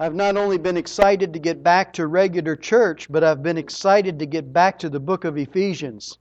I've not only been excited to get back to regular church, but I've been excited to get back to the book of Ephesians.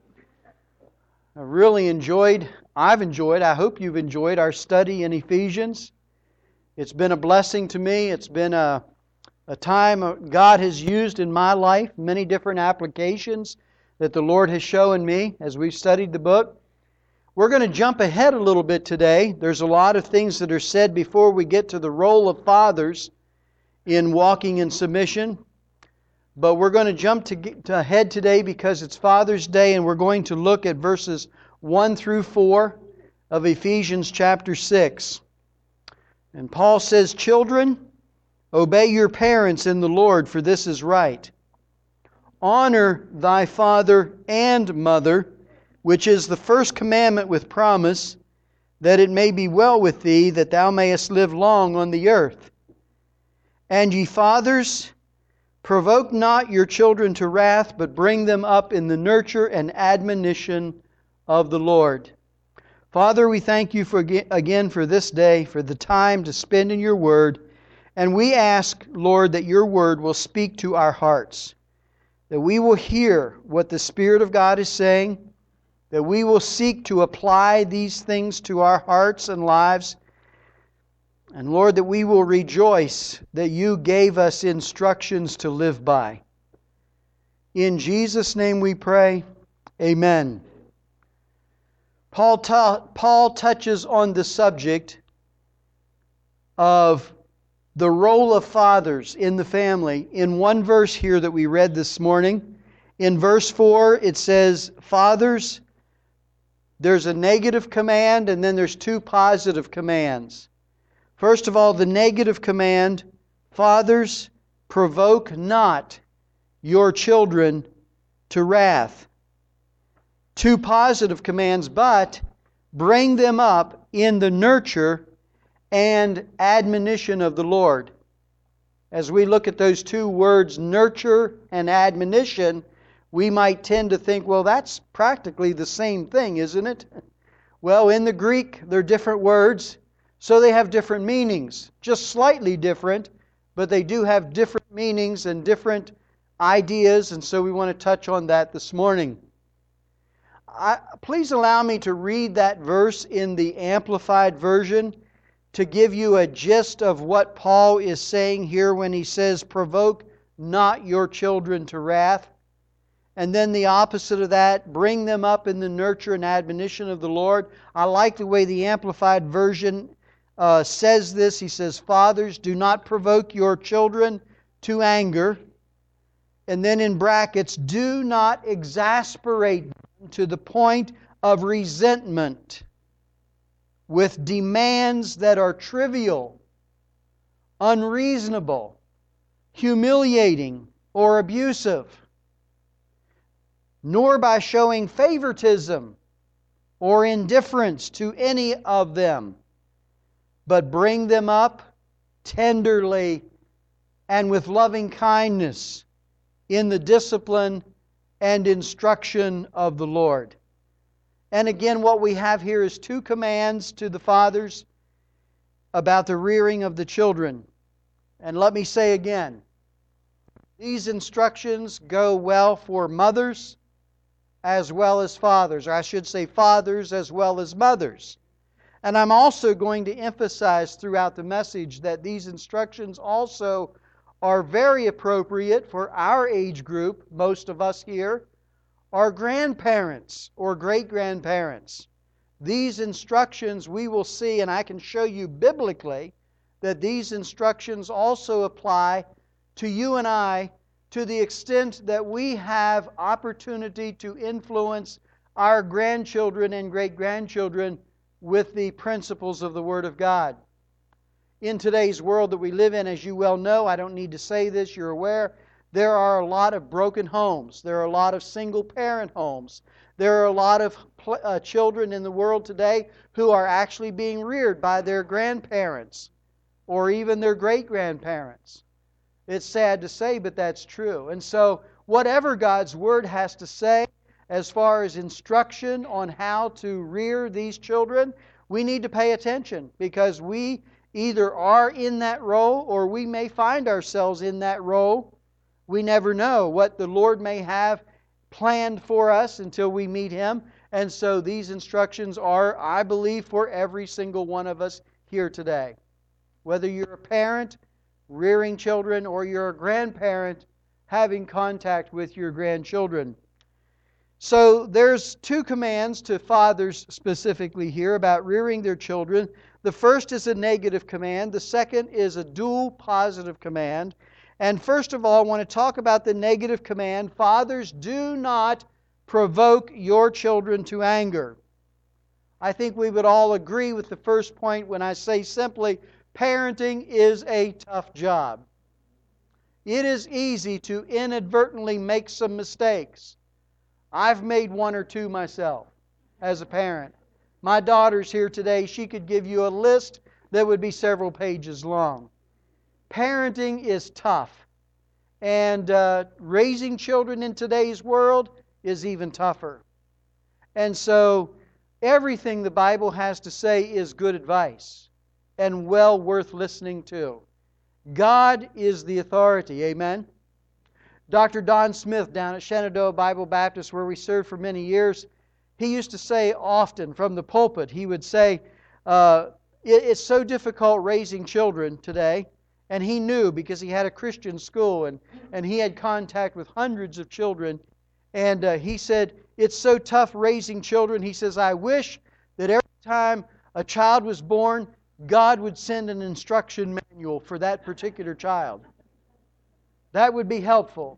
I've enjoyed, I hope you've enjoyed our study in Ephesians. It's been a blessing to me. It's been a time God has used in my life, many different applications that the Lord has shown me as we've studied the book. We're going to jump ahead a little bit today. There's a lot of things that are said before we get to the role of fathers in walking in submission. But we're going to jump ahead today because it's Father's Day, and we're going to look at verses 1 through 4 of Ephesians chapter 6. And Paul says, "Children, obey your parents in the Lord, for this is right. Honor thy father and mother, which is the first commandment with promise, that it may be well with thee, that thou mayest live long on the earth. And ye fathers, provoke not your children to wrath, but bring them up in the nurture and admonition of the Lord." Father, we thank you again for this day, for the time to spend in your word. And we ask, Lord, that your word will speak to our hearts, that we will hear what the Spirit of God is saying, that we will seek to apply these things to our hearts and lives. And Lord, that we will rejoice that you gave us instructions to live by. In Jesus' name we pray, amen. Paul touches on the subject of the role of fathers in the family in one verse here that we read this morning. In verse 4 it says, "Fathers," there's a negative command and then there's two positive commands. First of all, the negative command, "Fathers, provoke not your children to wrath." Two positive commands, "But bring them up in the nurture and admonition of the Lord." As we look at those two words, nurture and admonition, we might tend to think, well, that's practically the same thing, isn't it? Well, in the Greek, they're different words, so they have different meanings. Just slightly different, but they do have different meanings and different ideas, and so we want to touch on that this morning. Please allow me to read that verse in the Amplified Version to give you a gist of what Paul is saying here when he says, "Provoke not your children to wrath." And then the opposite of that, "Bring them up in the nurture and admonition of the Lord." I like the way the Amplified Version says this. He says, "Fathers, do not provoke your children to anger." And then in brackets, "Do not exasperate them to the point of resentment with demands that are trivial, unreasonable, humiliating, or abusive, nor by showing favoritism or indifference to any of them, but bring them up tenderly and with loving kindness in the discipline and instruction of the Lord." And again, what we have here is two commands to the fathers about the rearing of the children. And let me say again, these instructions go well for mothers as well as fathers, or I should say fathers as well as mothers. And I'm also going to emphasize throughout the message that these instructions also are very appropriate for our age group. Most of us here are grandparents or great-grandparents. These instructions we will see, and I can show you biblically, that these instructions also apply to you and I to the extent that we have opportunity to influence our grandchildren and great-grandchildren with the principles of the Word of God. In today's world that we live in, as you well know, I don't need to say this, you're aware, there are a lot of broken homes. There are a lot of single-parent homes. There are a lot of children in the world today who are actually being reared by their grandparents or even their great-grandparents. It's sad to say, but that's true. And so, whatever God's Word has to say as far as instruction on how to rear these children, we need to pay attention, because we either are in that role or we may find ourselves in that role. We never know what the Lord may have planned for us until we meet Him. And so these instructions are, I believe, for every single one of us here today. Whether you're a parent rearing children or you're a grandparent having contact with your grandchildren. So there's two commands to fathers specifically here about rearing their children. The first is a negative command. The second is a dual positive command. And first of all, I want to talk about the negative command. Fathers, do not provoke your children to anger. I think we would all agree with the first point when I say simply, parenting is a tough job. It is easy to inadvertently make some mistakes. I've made one or two myself as a parent. My daughter's here today. She could give you a list that would be several pages long. Parenting is tough. And raising children in today's world is even tougher. And so everything the Bible has to say is good advice and well worth listening to. God is the authority. Amen? Dr. Don Smith down at Shenandoah Bible Baptist, where we served for many years, he used to say often from the pulpit, he would say, it's so difficult raising children today. And he knew because he had a Christian school and he had contact with hundreds of children. And he said, it's so tough raising children. He says, I wish that every time a child was born, God would send an instruction manual for that particular child. That would be helpful.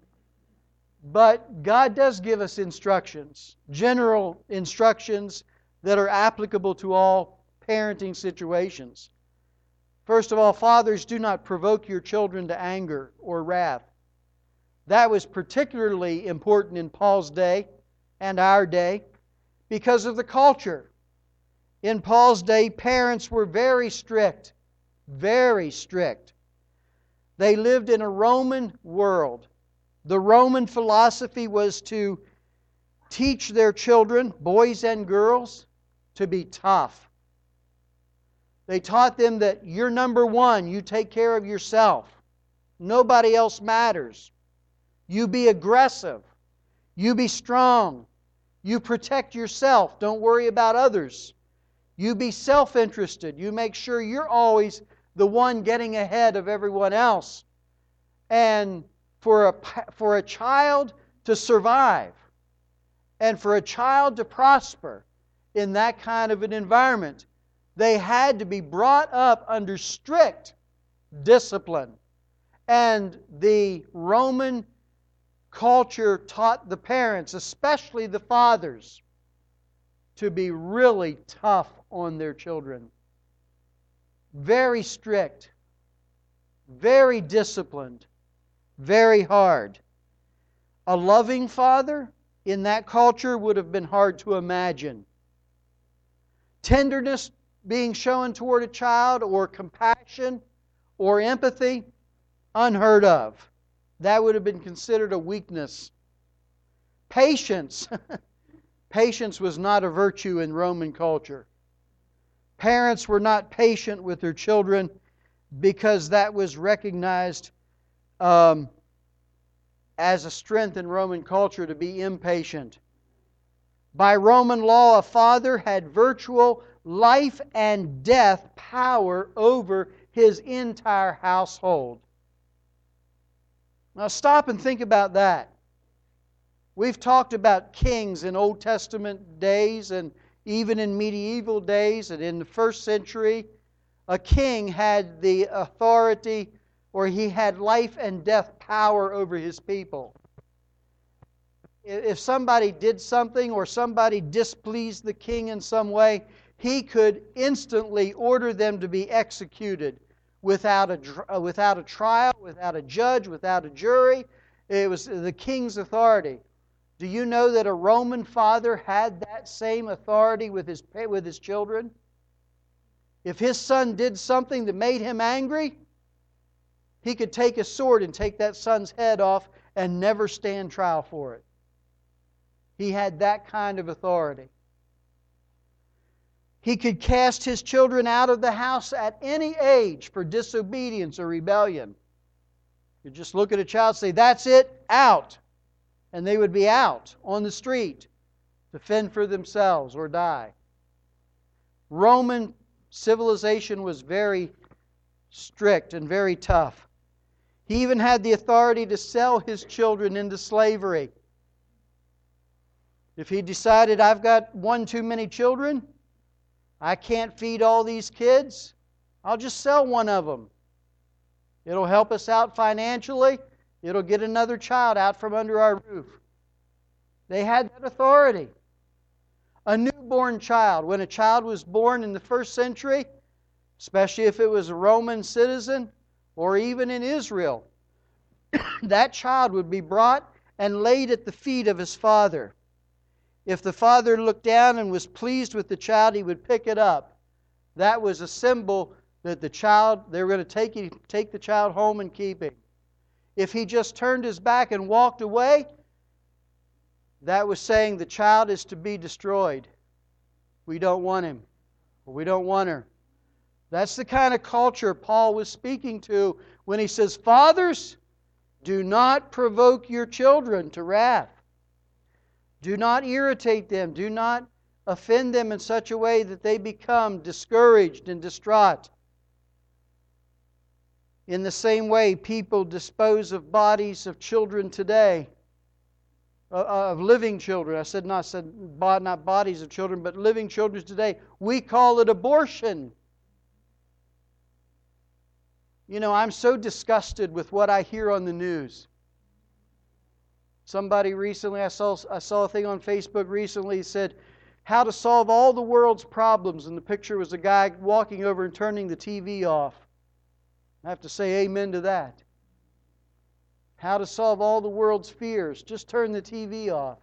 But God does give us instructions, general instructions that are applicable to all parenting situations. First of all, fathers, do not provoke your children to anger or wrath. That was particularly important in Paul's day and our day because of the culture. In Paul's day, parents were very strict. Very strict. They lived in a Roman world. The Roman philosophy was to teach their children, boys and girls, to be tough. They taught them that you're number one, you take care of yourself. Nobody else matters. You be aggressive. You be strong. You protect yourself. Don't worry about others. You be self-interested. You make sure you're always the one getting ahead of everyone else. And for a child to survive and for a child to prosper in that kind of an environment, they had to be brought up under strict discipline. And the Roman culture taught the parents, especially the fathers, to be really tough on their children. Very strict, very disciplined, very hard. A loving father in that culture would have been hard to imagine. Tenderness being shown toward a child, or compassion, or empathy, unheard of. That would have been considered a weakness. Patience. Patience was not a virtue in Roman culture. Parents were not patient with their children because that was recognized as a strength in Roman culture to be impatient. By Roman law, a father had virtual life and death power over his entire household. Now stop and think about that. We've talked about kings in Old Testament days and even in medieval days, and in the first century, a king had the authority, or he had life and death power over his people. If somebody did something or somebody displeased the king in some way, he could instantly order them to be executed without a trial, without a judge, without a jury. It was the king's authority. Do you know that a Roman father had that same authority with his children? If his son did something that made him angry, he could take a sword and take that son's head off and never stand trial for it. He had that kind of authority. He could cast his children out of the house at any age for disobedience or rebellion. You just look at a child and say, "That's it, out." And they would be out on the street to fend for themselves or die. Roman civilization was very strict and very tough. He even had the authority to sell his children into slavery. If he decided, "I've got one too many children, I can't feed all these kids, I'll just sell one of them. It'll help us out financially. It'll get another child out from under our roof." They had that authority. A newborn child, when a child was born in the first century, especially if it was a Roman citizen or even in Israel, that child would be brought and laid at the feet of his father. If the father looked down and was pleased with the child, he would pick it up. That was a symbol that they were going to take the child home and keep him. If he just turned his back and walked away, that was saying the child is to be destroyed. We don't want him. We don't want her. That's the kind of culture Paul was speaking to when he says, "Fathers, do not provoke your children to wrath. Do not irritate them. Do not offend them in such a way that they become discouraged and distraught." In the same way, people dispose of bodies of children today, of living children. I said not bodies of children, but living children today. We call it abortion. You know, I'm so disgusted with what I hear on the news. Somebody recently, I saw a thing on Facebook recently, said, "How to solve all the world's problems," and the picture was a guy walking over and turning the TV off. I have to say amen to that. How to solve all the world's fears. Just turn the TV off.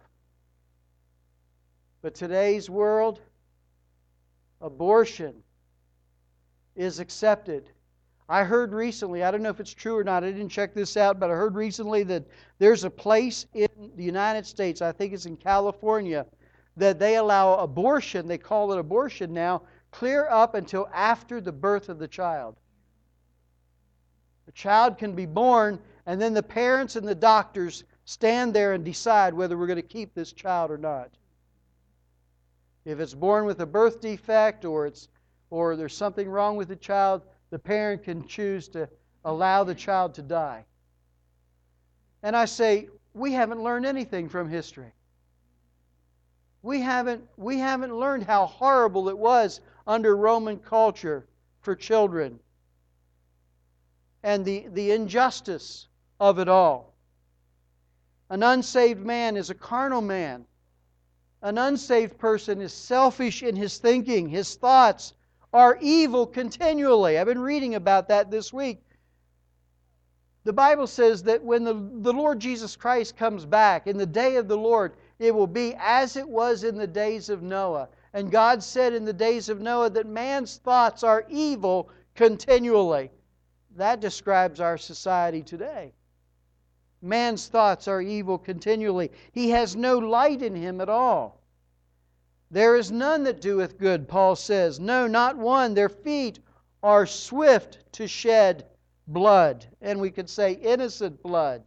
But today's world, abortion is accepted. I heard recently, I don't know if it's true or not, I didn't check this out, but I heard recently that there's a place in the United States, I think it's in California, that they allow abortion, they call it abortion now, clear up until after the birth of the child. The child can be born, and then the parents and the doctors stand there and decide whether we're going to keep this child or not. If it's born with a birth defect or there's something wrong with the child, the parent can choose to allow the child to die. And I say, we haven't learned anything from history. We haven't learned how horrible it was under Roman culture for children. And the injustice of it all. An unsaved man is a carnal man. An unsaved person is selfish in his thinking. His thoughts are evil continually. I've been reading about that this week. The Bible says that when the Lord Jesus Christ comes back, in the day of the Lord, it will be as it was in the days of Noah. And God said in the days of Noah that man's thoughts are evil continually. That describes our society today. Man's thoughts are evil continually. He has no light in him at all. There is none that doeth good, Paul says. No, not one. Their feet are swift to shed blood. And we could say innocent blood.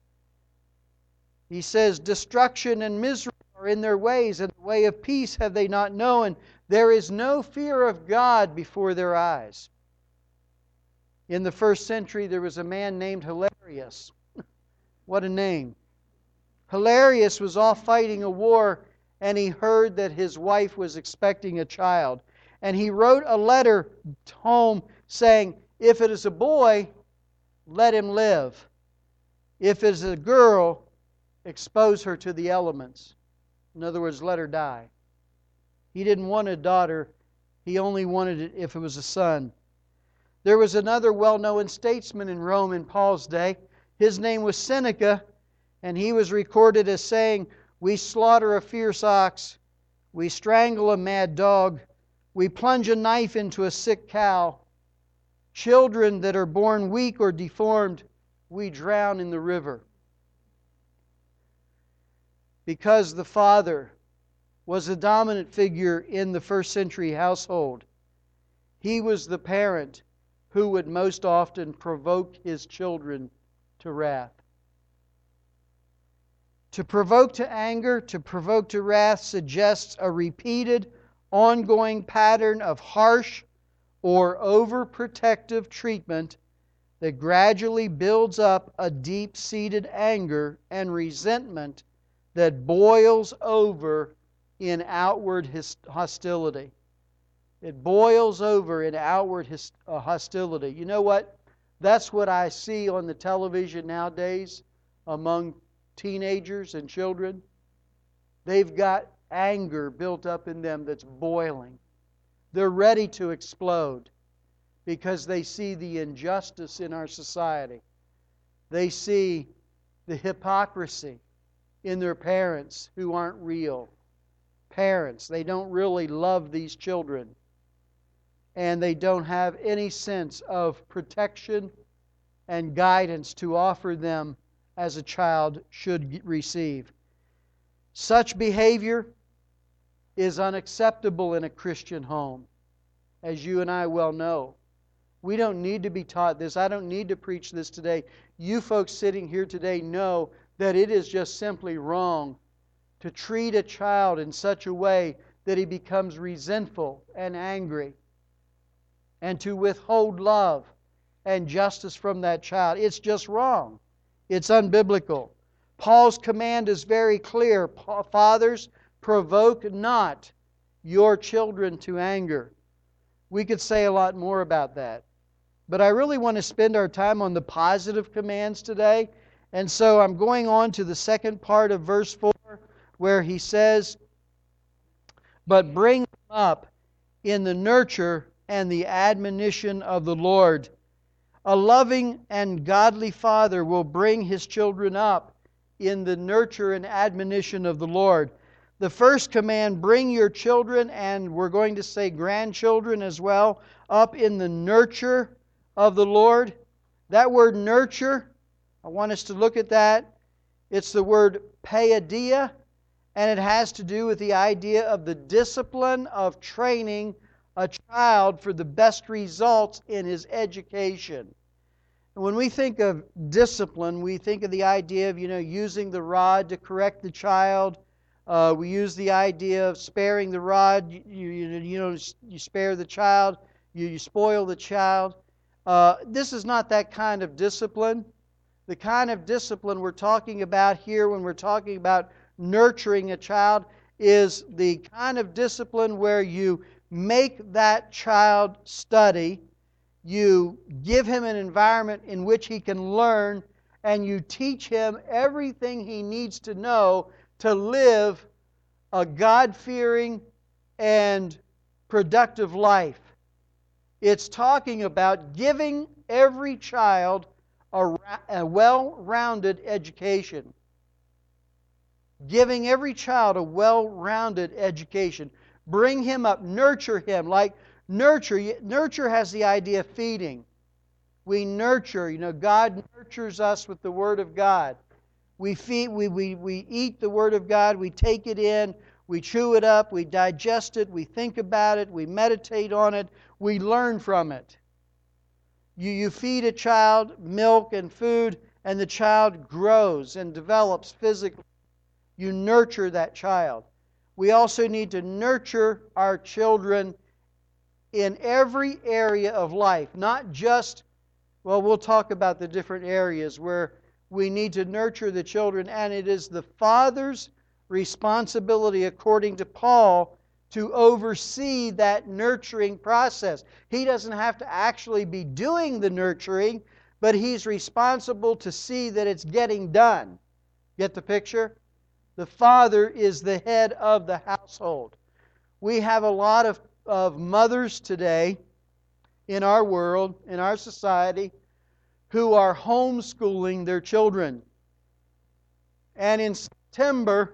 He says, destruction and misery are in their ways, and the way of peace have they not known. There is no fear of God before their eyes. In the first century, there was a man named Hilarius. What a name. Hilarius was off fighting a war, and he heard that his wife was expecting a child. And he wrote a letter home saying, if it is a boy, let him live. If it is a girl, expose her to the elements. In other words, let her die. He didn't want a daughter. He only wanted it if it was a son. There was another well-known statesman in Rome in Paul's day. His name was Seneca, and he was recorded as saying, we slaughter a fierce ox, we strangle a mad dog, we plunge a knife into a sick cow. Children that are born weak or deformed, we drown in the river. Because the father was a dominant figure in the first century household. He was the parent who would most often provoke his children to wrath. To provoke to anger, to provoke to wrath suggests a repeated, ongoing pattern of harsh or overprotective treatment that gradually builds up a deep-seated anger and resentment that boils over in outward hostility. It boils over in outward hostility. You know what? That's what I see on the television nowadays among teenagers and children. They've got anger built up in them that's boiling. They're ready to explode because they see the injustice in our society. They see the hypocrisy in their parents who aren't real parents. They don't really love these children. And they don't have any sense of protection and guidance to offer them as a child should receive. Such behavior is unacceptable in a Christian home, as you and I well know. We don't need to be taught this. I don't need to preach this today. You folks sitting here today know that it is just simply wrong to treat a child in such a way that he becomes resentful and angry, and to withhold love and justice from that child. It's just wrong. It's unbiblical. Paul's command is very clear. Fathers, provoke not your children to anger. We could say a lot more about that. But I really want to spend our time on the positive commands today. And so I'm going on to the second part of verse 4, where he says, "But bring them up in the nurture and the admonition of the Lord." A loving and godly father will bring his children up in the nurture and admonition of the Lord. The first command, bring your children, and we're going to say grandchildren as well, up in the nurture of the Lord. That word nurture, I want us to look at that. It's the word paideia, and it has to do with the idea of the discipline of training a child for the best results in his education. And when we think of discipline, we think of the idea of, using the rod to correct the child. We use the idea of sparing the rod. You spare the child. You spoil the child. This is not that kind of discipline. The kind of discipline we're talking about here when we're talking about nurturing a child is the kind of discipline where you make that child study, you give him an environment in which he can learn, and you teach him everything he needs to know to live a God-fearing and productive life. It's talking about giving every child a well-rounded education. Giving every child a well-rounded education. Bring him up, nurture him. Like nurture has the idea of feeding. We nurture, God nurtures us with the Word of God. We feed, we eat the Word of God, we take it in, we chew it up, we digest it, we think about it, we meditate on it, we learn from it. You feed a child milk and food, and the child grows and develops physically. You nurture that child. We also need to nurture our children in every area of life, not just, we'll talk about the different areas where we need to nurture the children, and it is the father's responsibility, according to Paul, to oversee that nurturing process. He doesn't have to actually be doing the nurturing, but he's responsible to see that it's getting done. Get the picture? The father is the head of the household. We have a lot of mothers today in our world, in our society, who are homeschooling their children. And in September,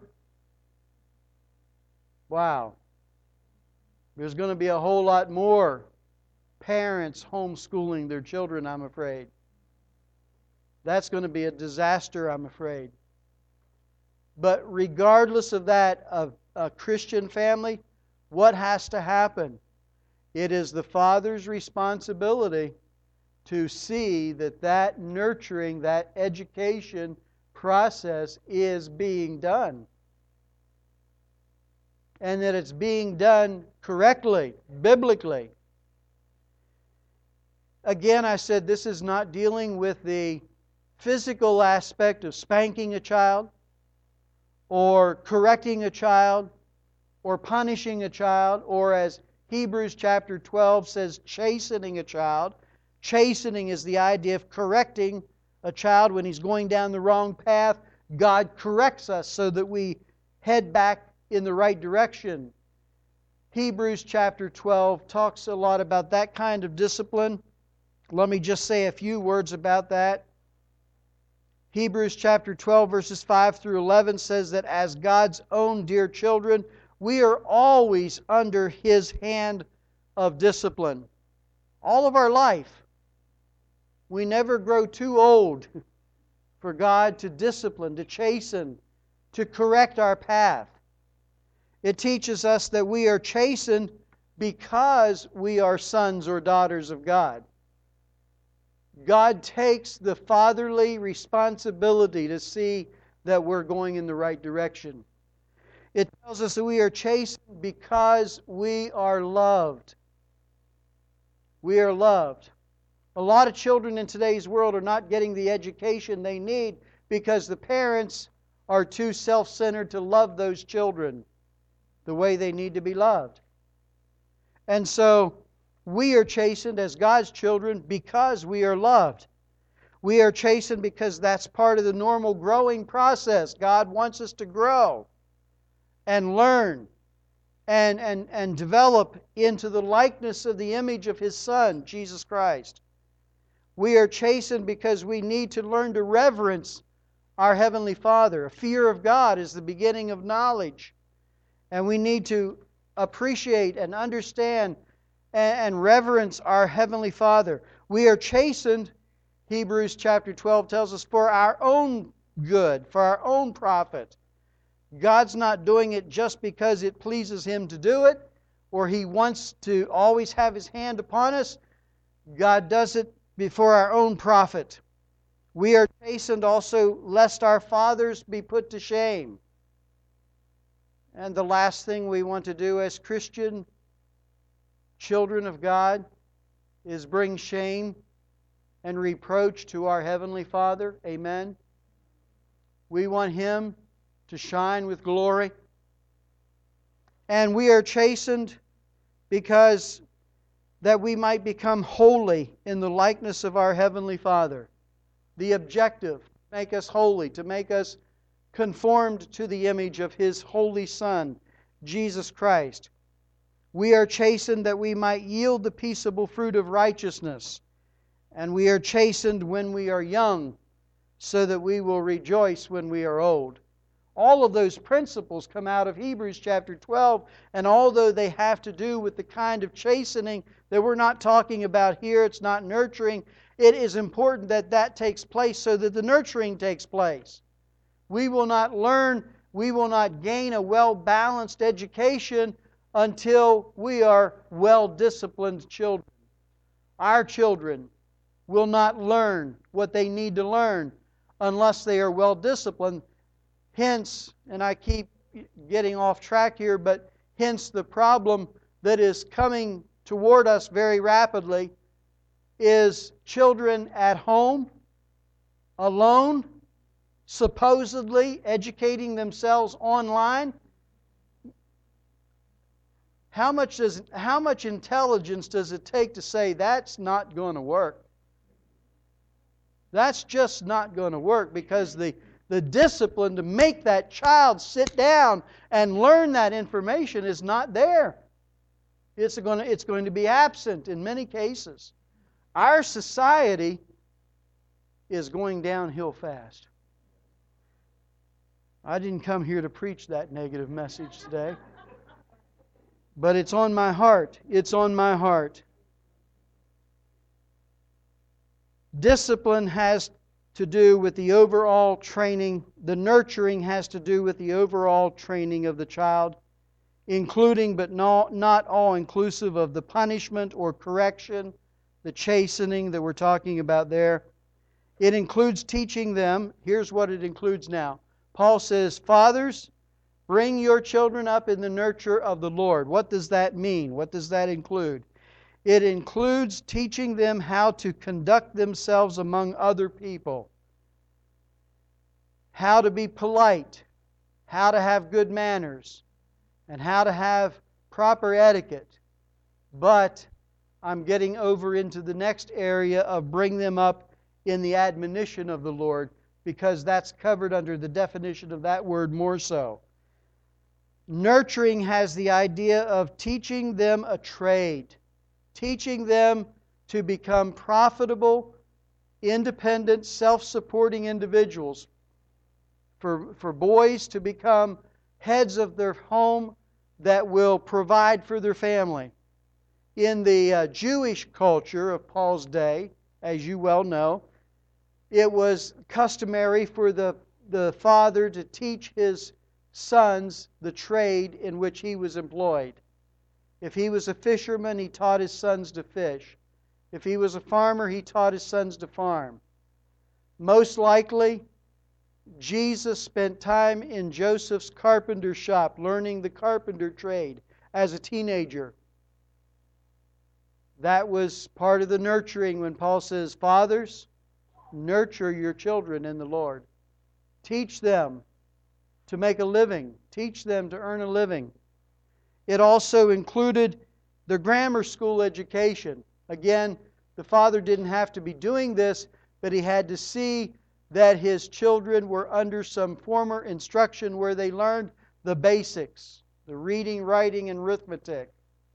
there's going to be a whole lot more parents homeschooling their children, I'm afraid. That's going to be a disaster, I'm afraid. But regardless of that, a Christian family, what has to happen? It is the father's responsibility to see that that nurturing, that education process is being done. And that it's being done correctly, biblically. Again, I said this is not dealing with the physical aspect of spanking a child, or correcting a child, or punishing a child, or as Hebrews chapter 12 says, chastening a child. Chastening is the idea of correcting a child when he's going down the wrong path. God corrects us so that we head back in the right direction. Hebrews chapter 12 talks a lot about that kind of discipline. Let me just say a few words about that. Hebrews chapter 12 verses 5 through 11 says that as God's own dear children, we are always under His hand of discipline. All of our life. We never grow too old for God to discipline, to chasten, to correct our path. It teaches us that we are chastened because we are sons or daughters of God. God takes the fatherly responsibility to see that we're going in the right direction. It tells us that we are chastened because we are loved. We are loved. A lot of children in today's world are not getting the education they need because the parents are too self-centered to love those children the way they need to be loved. And so, we are chastened as God's children because we are loved. We are chastened because that's part of the normal growing process. God wants us to grow and learn and develop into the likeness of the image of His Son, Jesus Christ. We are chastened because we need to learn to reverence our Heavenly Father. A fear of God is the beginning of knowledge. And we need to appreciate and understand and reverence our Heavenly Father. We are chastened, Hebrews chapter 12 tells us, for our own good, for our own profit. God's not doing it just because it pleases Him to do it, or He wants to always have His hand upon us. God does it for our own profit. We are chastened also lest our fathers be put to shame. And the last thing we want to do as Christian children of God is bring shame and reproach to our Heavenly Father. Amen. We want Him to shine with glory. And we are chastened because that we might become holy in the likeness of our Heavenly Father. The objective, to make us holy, to make us conformed to the image of His holy Son, Jesus Christ. We are chastened that we might yield the peaceable fruit of righteousness. And we are chastened when we are young, so that we will rejoice when we are old. All of those principles come out of Hebrews chapter 12, and although they have to do with the kind of chastening that we're not talking about here, it's not nurturing, it is important that that takes place so that the nurturing takes place. We will not learn, we will not gain a well-balanced education until we are well-disciplined children. Our children will not learn what they need to learn unless they are well-disciplined. Hence, and I keep getting off track here, but hence the problem that is coming toward us very rapidly is children at home, alone, supposedly educating themselves online. How much intelligence does it take to say that's not going to work? That's just not going to work, because the discipline to make that child sit down and learn that information is not there. It's going to be absent in many cases. Our society is going downhill fast. I didn't come here to preach that negative message today. But it's on my heart. It's on my heart. Discipline has to do with the overall training. The nurturing has to do with the overall training of the child. including but not all inclusive of the punishment or correction, the chastening that we're talking about there. It includes teaching them. Here's what it includes now. Paul says, fathers, bring your children up in the nurture of the Lord. What does that mean? What does that include? It includes teaching them how to conduct themselves among other people, how to be polite, how to have good manners, and how to have proper etiquette. But I'm getting over into the next area of bring them up in the admonition of the Lord, because that's covered under the definition of that word more so. Nurturing has the idea of teaching them a trade, teaching them to become profitable, independent, self-supporting individuals. For boys to become heads of their home that will provide for their family. In the Jewish culture of Paul's day, as you well know, it was customary for the father to teach his sons the trade in which he was employed. If he was a fisherman, he taught his sons to fish. If he was a farmer, he taught his sons to farm. Most likely, Jesus spent time in Joseph's carpenter shop learning the carpenter trade as a teenager. That was part of the nurturing when Paul says, fathers, nurture your children in the Lord. Teach them to make a living. Teach them to earn a living. It also included the grammar school education. Again, the father didn't have to be doing this, but he had to see that his children were under some former instruction where they learned the basics, the reading, writing, and arithmetic.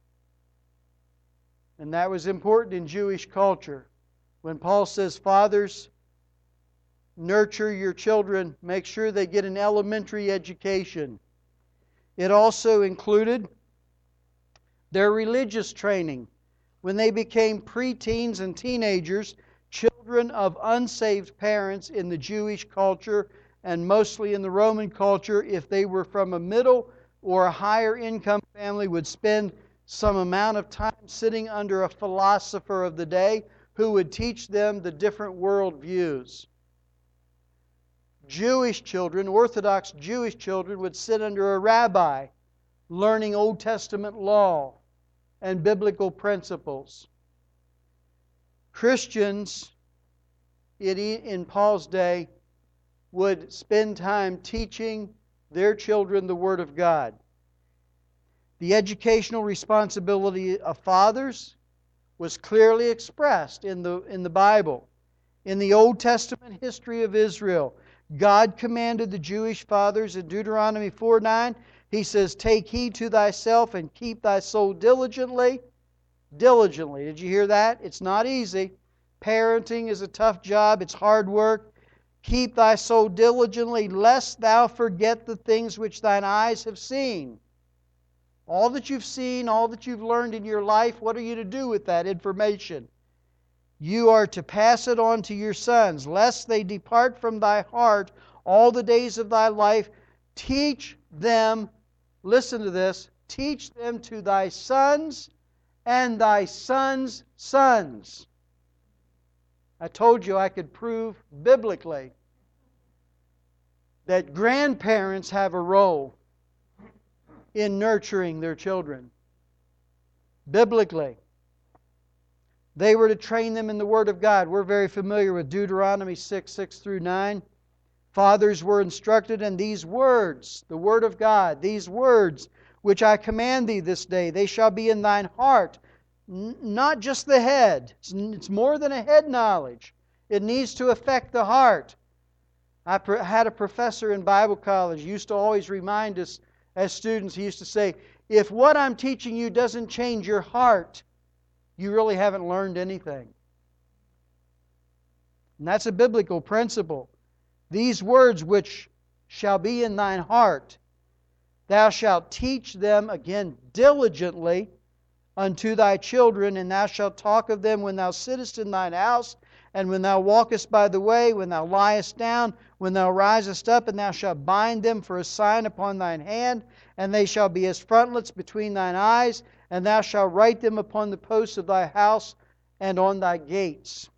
And that was important in Jewish culture. When Paul says, fathers, nurture your children, make sure they get an elementary education. It also included their religious training. When they became preteens and teenagers, children of unsaved parents in the Jewish culture and mostly in the Roman culture, if they were from a middle or a higher income family, would spend some amount of time sitting under a philosopher of the day who would teach them the different world views. Jewish children, Orthodox Jewish children, would sit under a rabbi learning Old Testament law and biblical principles. Christians in Paul's day would spend time teaching their children the Word of God. The educational responsibility of fathers was clearly expressed in the Bible. In the Old Testament history of Israel, God commanded the Jewish fathers in Deuteronomy 4:9, He says, take heed to thyself and keep thy soul diligently. Diligently. Did you hear that? It's not easy. Parenting is a tough job. It's hard work. Keep thy soul diligently, lest thou forget the things which thine eyes have seen. All that you've seen, all that you've learned in your life, what are you to do with that information? You are to pass it on to your sons, lest they depart from thy heart all the days of thy life. Teach them, listen to this, teach them to thy sons and thy sons' sons. I told you I could prove biblically that grandparents have a role in nurturing their children. Biblically. They were to train them in the Word of God. We're very familiar with Deuteronomy 6:6-9. Fathers were instructed in these words, the Word of God, these words which I command thee this day, they shall be in thine heart. Not just the head. It's more than a head knowledge. It needs to affect the heart. I had a professor in Bible college. He used to always remind us as students, he used to say, if what I'm teaching you doesn't change your heart, you really haven't learned anything. And that's a biblical principle. These words which shall be in thine heart, thou shalt teach them, again, diligently unto thy children, and thou shalt talk of them when thou sittest in thine house, And when thou walkest by the way, when thou liest down, when thou risest up, and thou shalt bind them for a sign upon thine hand, and they shall be as frontlets between thine eyes, and thou shalt write them upon the posts of thy house and on thy gates.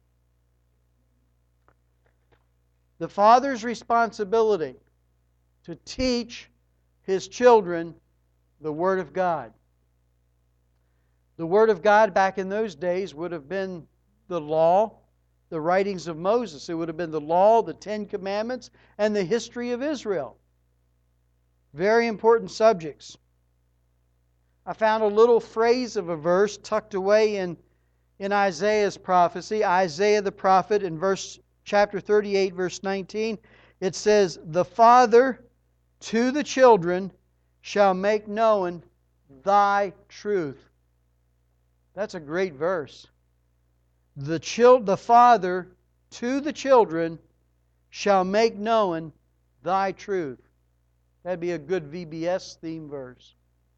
The father's responsibility to teach his children the Word of God. The Word of God back in those days would have been the law, the writings of Moses. It would have been the law, the Ten Commandments, and the history of Israel. Very important subjects. I found a little phrase of a verse tucked away in Isaiah's prophecy. Isaiah the prophet in chapter 38, verse 19, it says, "The father to the children shall make known thy truth." That's a great verse. The father to the children shall make known thy truth. That'd be a good VBS theme verse.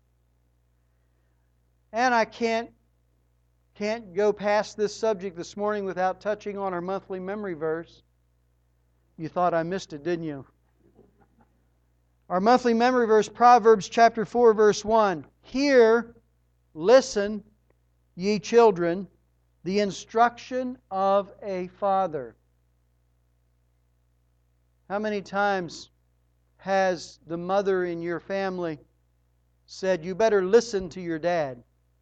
And I can't go past this subject this morning without touching on our monthly memory verse. You thought I missed it, didn't you? Our monthly memory verse, Proverbs chapter 4, verse 1. "Hear, listen, ye children, the instruction of a father." How many times has the mother in your family said, "You better listen to your dad"?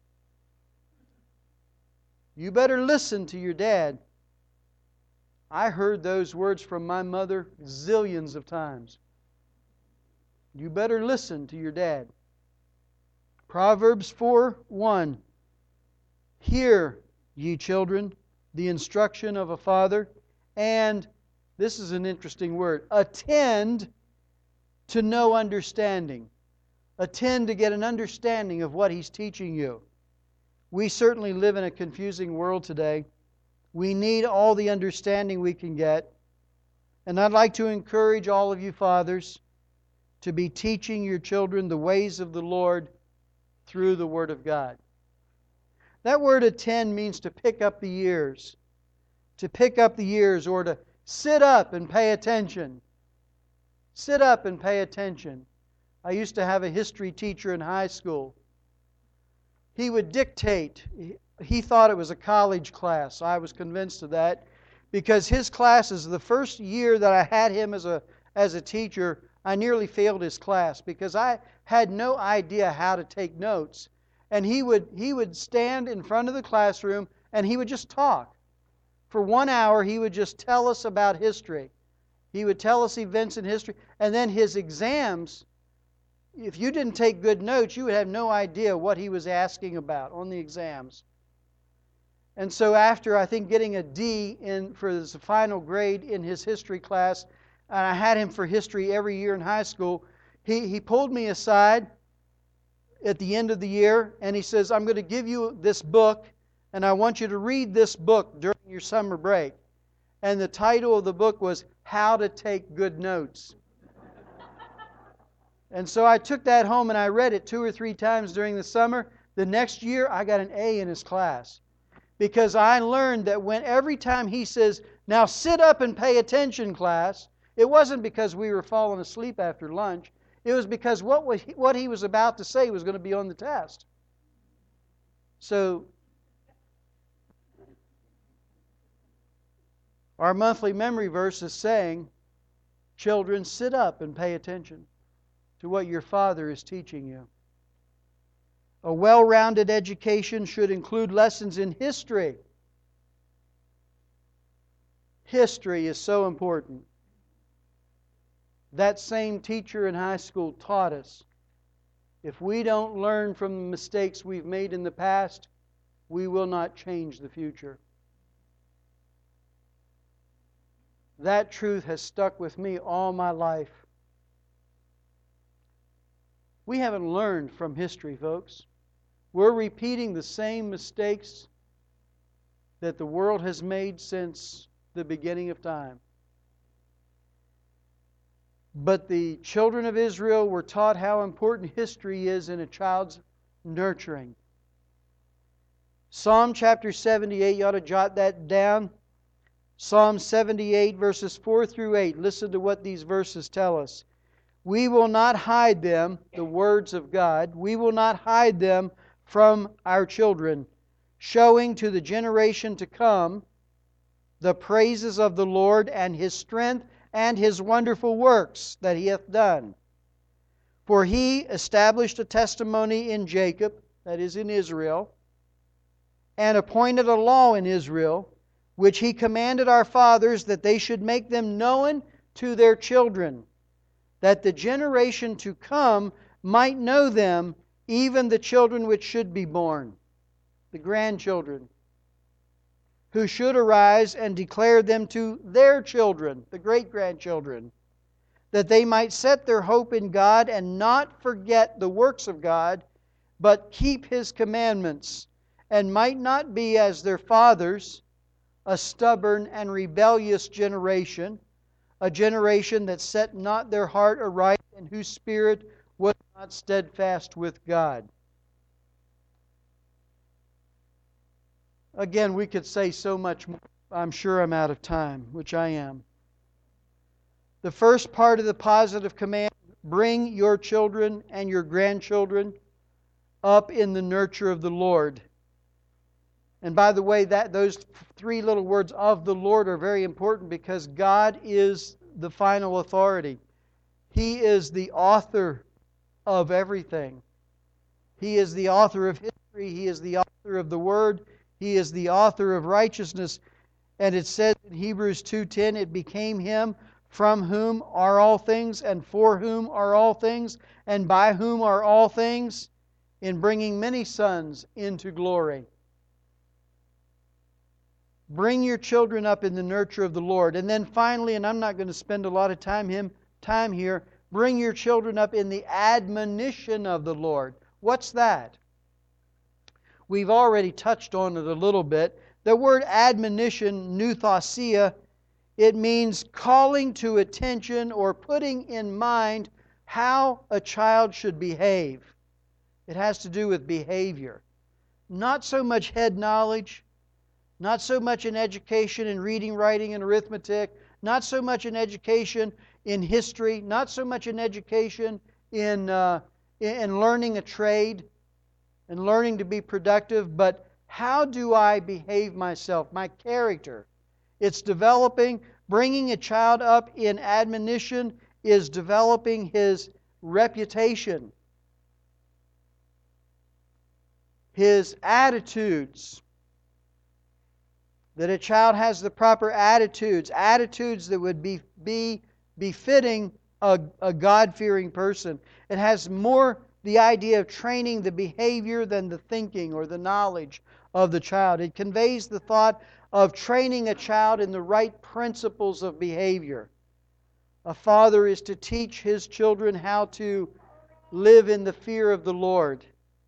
You better listen to your dad. I heard those words from my mother zillions of times. You better listen to your dad. Proverbs 4:1. "Hear, ye children, the instruction of a father, and," this is an interesting word, "attend to know understanding." Attend to get an understanding of what he's teaching you. We certainly live in a confusing world today. We need all the understanding we can get. And I'd like to encourage all of you fathers to be teaching your children the ways of the Lord through the Word of God. That word attend means to pick up the ears. To pick up the ears, or to sit up and pay attention. Sit up and pay attention. I used to have a history teacher in high school. He would dictate. He thought it was a college class. I was convinced of that, because his classes, the first year that I had him as a teacher, I nearly failed his class because I had no idea how to take notes. And he would stand in front of the classroom and he would just talk. For 1 hour he would just tell us about history. He would tell us events in history. And then his exams, if you didn't take good notes, you would have no idea what he was asking about on the exams. And so after, I think, getting a D for his final grade in his history class, and I had him for history every year in high school, he pulled me aside at the end of the year, and he says, "I'm going to give you this book, and I want you to read this book during your summer break." And the title of the book was "How to Take Good Notes." And so I took that home and I read it 2 or 3 times during the summer. The next year I got an A in his class. Because I learned that every time he says, "Now sit up and pay attention, class," it wasn't because we were falling asleep after lunch. It was because what he was about to say was going to be on the test. So our monthly memory verse is saying, "Children, sit up and pay attention to what your father is teaching you." A well-rounded education should include lessons in history. History is so important. That same teacher in high school taught us, if we don't learn from the mistakes we've made in the past, we will not change the future. That truth has stuck with me all my life. We haven't learned from history, folks. We're repeating the same mistakes that the world has made since the beginning of time. But the children of Israel were taught how important history is in a child's nurturing. Psalm chapter 78, you ought to jot that down. Psalm 78, verses 4 through 8. Listen to what these verses tell us. We will not hide them, the words of God, we will not hide them from our children, showing to the generation to come the praises of the Lord and His strength and His wonderful works that He hath done. For He established a testimony in Jacob, that is in Israel, and appointed a law in Israel, which He commanded our fathers that they should make them known to their children, that the generation to come might know them, even the children which should be born, the grandchildren, who should arise and declare them to their children, the great-grandchildren, that they might set their hope in God and not forget the works of God, but keep His commandments, and might not be as their fathers, a stubborn and rebellious generation, a generation that set not their heart aright, and whose spirit was not steadfast with God. Again, we could say so much more. I'm sure I'm out of time, which I am. The first part of the positive command, bring your children and your grandchildren up in the nurture of the Lord. And by the way, those three little words, of the Lord, are very important because God is the final authority. He is the author of everything. He is the author of history. He is the author of the Word. He is the author of righteousness. And it says in Hebrews 2:10, it became Him from whom are all things, and for whom are all things, and by whom are all things, in bringing many sons into glory. Bring your children up in the nurture of the Lord. And then finally, and I'm not going to spend a lot of time here, bring your children up in the admonition of the Lord. What's that? We've already touched on it a little bit. The word admonition, nuthasia, it means calling to attention or putting in mind how a child should behave. It has to do with behavior. Not so much head knowledge, not so much in education in reading, writing, and arithmetic, not so much in education in history, not so much in education in learning a trade and learning to be productive, but how do I behave myself, my character? It's developing, bringing a child up in admonition is developing his reputation, his attitudes. That a child has the proper attitudes that would be befitting a God-fearing person. It has more the idea of training the behavior than the thinking or the knowledge of the child. It conveys the thought of training a child in the right principles of behavior. A father is to teach his children how to live in the fear of the Lord.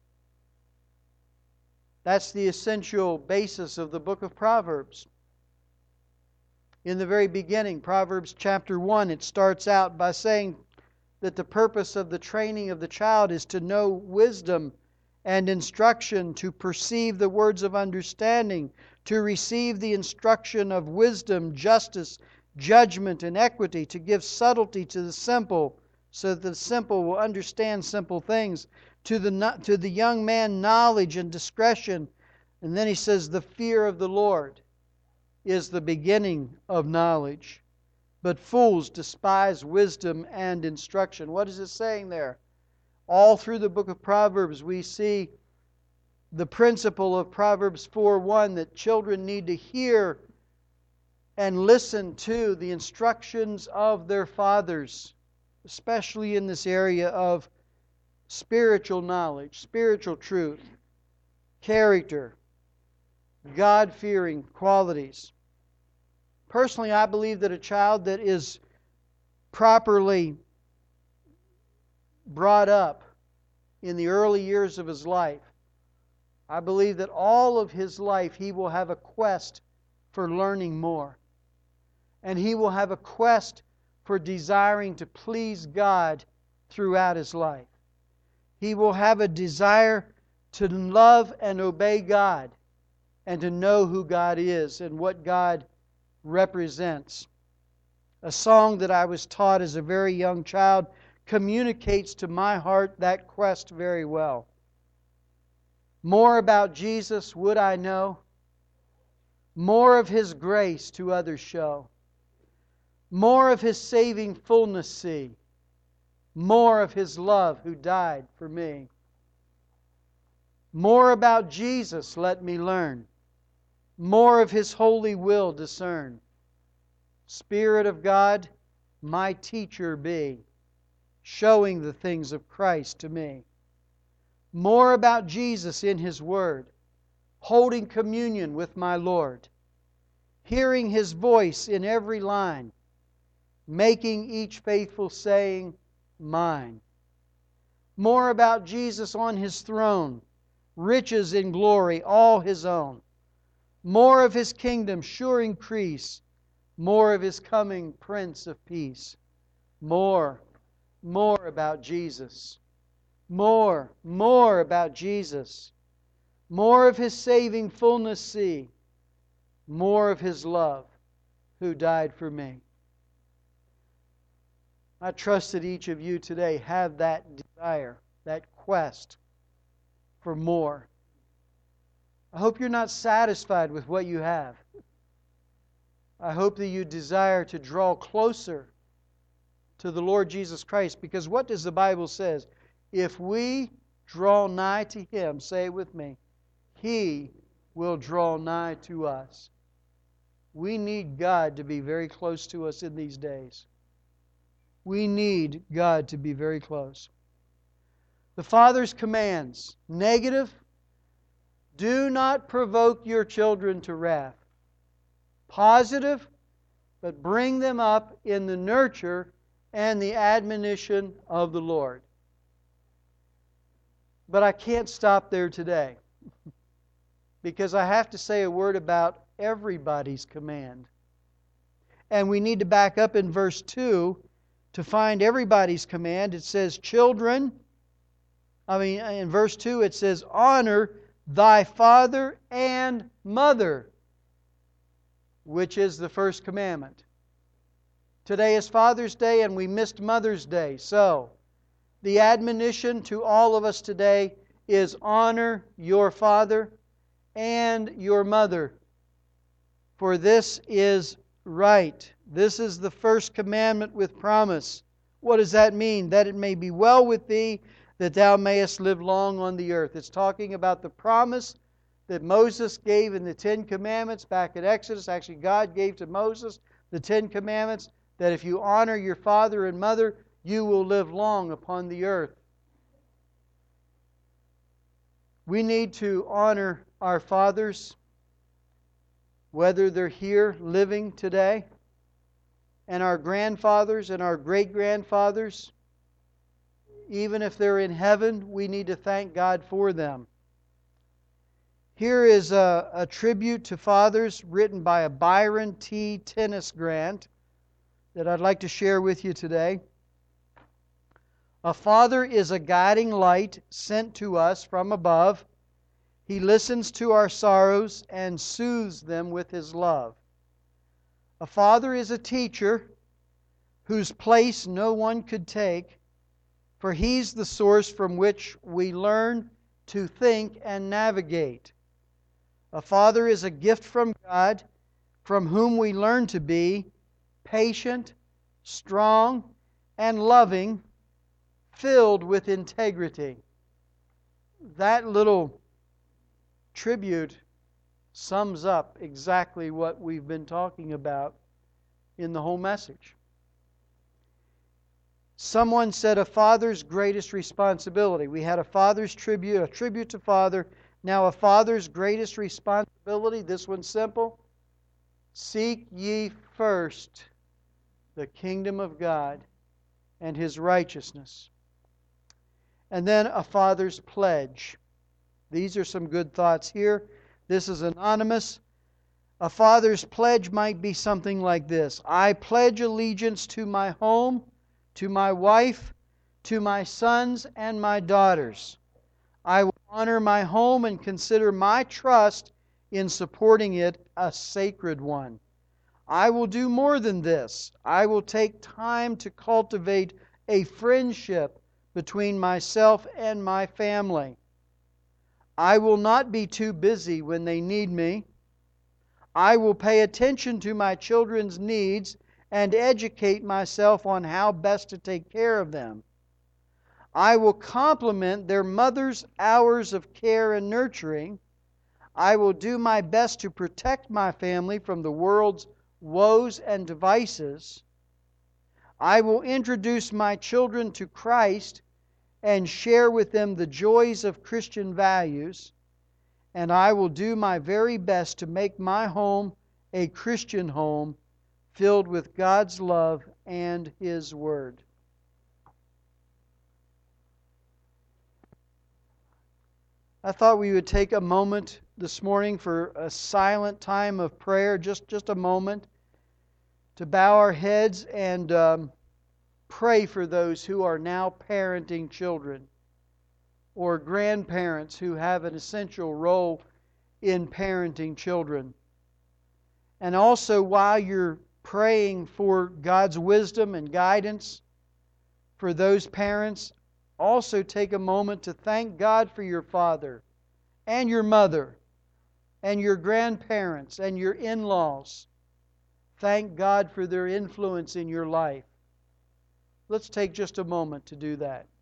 That's the essential basis of the book of Proverbs. In the very beginning, Proverbs chapter 1, it starts out by saying that the purpose of the training of the child is to know wisdom and instruction, to perceive the words of understanding, to receive the instruction of wisdom, justice, judgment, and equity, to give subtlety to the simple, so that the simple will understand simple things. To the young man, knowledge and discretion. And then he says, the fear of the Lord is the beginning of knowledge. But fools despise wisdom and instruction. What is it saying there? All through the book of Proverbs, we see the principle of Proverbs 4:1 that children need to hear and listen to the instructions of their fathers, especially in this area of spiritual knowledge, spiritual truth, character, God-fearing qualities. Personally, I believe that a child that is properly brought up in the early years of his life, I believe that all of his life he will have a quest for learning more. And he will have a quest for desiring to please God throughout his life. He will have a desire to love and obey God and to know who God is and what God represents. A song that I was taught as a very young child communicates to my heart that quest very well. More about Jesus would I know, more of His grace to others show, more of His saving fullness see, more of His love who died for me. More about Jesus let me learn, more of His holy will discern. Spirit of God, my teacher be, showing the things of Christ to me. More about Jesus in His Word, holding communion with my Lord, hearing His voice in every line, making each faithful saying mine. More about Jesus on His throne, riches in glory all His own. More of His kingdom sure increase, more of His coming Prince of Peace. More about Jesus. More about Jesus. More of His saving fullness see. More of His love who died for me. I trust that each of you today have that desire, that quest for more. I hope you're not satisfied with what you have. I hope that you desire to draw closer to the Lord Jesus Christ, because what does the Bible say? If we draw nigh to Him, say it with me, He will draw nigh to us. We need God to be very close to us in these days. We need God to be very close. The Father's commands. Negative, do not provoke your children to wrath. Positive, but bring them up in the nurture and the admonition of the Lord. But I can't stop there today, because I have to say a word about everybody's command. And we need to back up in verse 2 to find everybody's command. It says, children, in verse 2 it says, honor thy father and mother, which is the first commandment. Today is Father's Day and we missed Mother's Day. So, the admonition to all of us today is honor your father and your mother. For this is right. This is the first commandment with promise. What does that mean? That it may be well with thee, that thou mayest live long on the earth. It's talking about the promise that Moses gave in the Ten Commandments back in Exodus. Actually, God gave to Moses the Ten Commandments, that if you honor your father and mother, you will live long upon the earth. We need to honor our fathers, whether they're here living today, and our grandfathers and our great-grandfathers. Even if they're in heaven, we need to thank God for them. Here is a tribute to fathers written by a Byron T. Tennis Grant that I'd like to share with you today. A father is a guiding light sent to us from above. He listens to our sorrows and soothes them with His love. A father is a teacher whose place no one could take, for He's the source from which we learn to think and navigate. A father is a gift from God, from whom we learn to be patient, strong, and loving, filled with integrity. That little tribute sums up exactly what we've been talking about in the whole message. Someone said a father's greatest responsibility. We had a father's tribute, a tribute to father. Now a father's greatest responsibility, this one's simple. Seek ye first the kingdom of God and His righteousness. And then a father's pledge. These are some good thoughts here. This is anonymous. A father's pledge might be something like this. I pledge allegiance to my home, to my wife, to my sons and my daughters. I will honor my home and consider my trust in supporting it a sacred one. I will do more than this. I will take time to cultivate a friendship between myself and my family. I will not be too busy when they need me. I will pay attention to my children's needs and educate myself on how best to take care of them. I will complement their mother's hours of care and nurturing. I will do my best to protect my family from the world's woes and devices. I will introduce my children to Christ and share with them the joys of Christian values. And I will do my very best to make my home a Christian home filled with God's love and His Word. I thought we would take a moment this morning for a silent time of prayer, just a moment, to bow our heads and pray for those who are now parenting children, or grandparents who have an essential role in parenting children. And also, while you're praying for God's wisdom and guidance for those parents, also take a moment to thank God for your father and your mother and your grandparents and your in-laws. Thank God for their influence in your life. Let's take just a moment to do that.